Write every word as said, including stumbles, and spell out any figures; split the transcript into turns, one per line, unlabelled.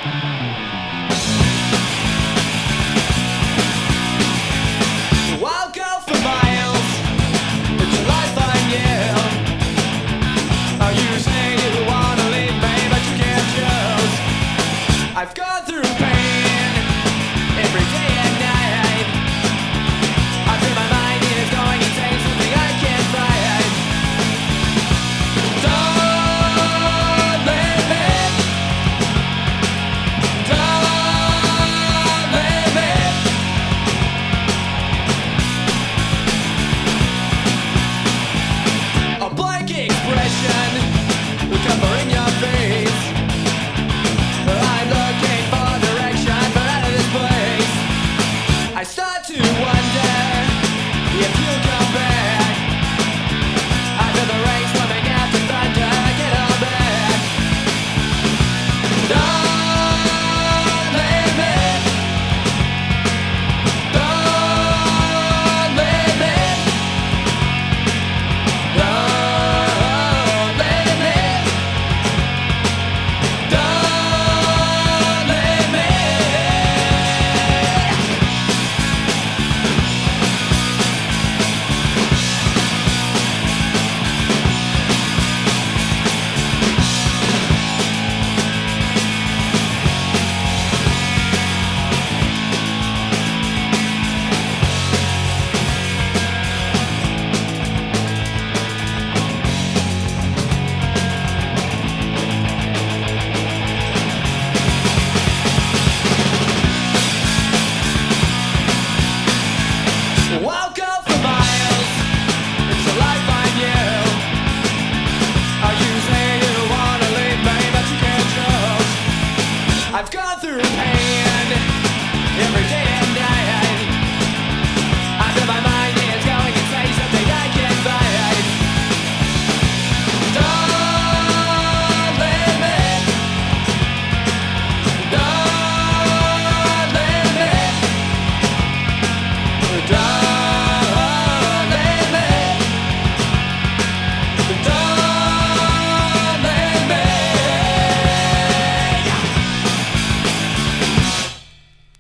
I'll go for miles. It's a life I knew. Oh, you say you wanna leave me, but you can't choose. I've gone through pain every day and night. I feel my mind is going insane, something I can't fight. Don't leave me. Don't leave me. A blank expression covering your face. I'm looking for direction, but out of this place. I start to wonder if you'll come back. I feel the rain coming after thunder. Get on back. Don't leave me. Don't leave me. Don't leave me. Don't leave me. I'll go for miles. It's a life I knew. Oh, you say you wanna leave me, but you can't choose. I've gone through pain every day.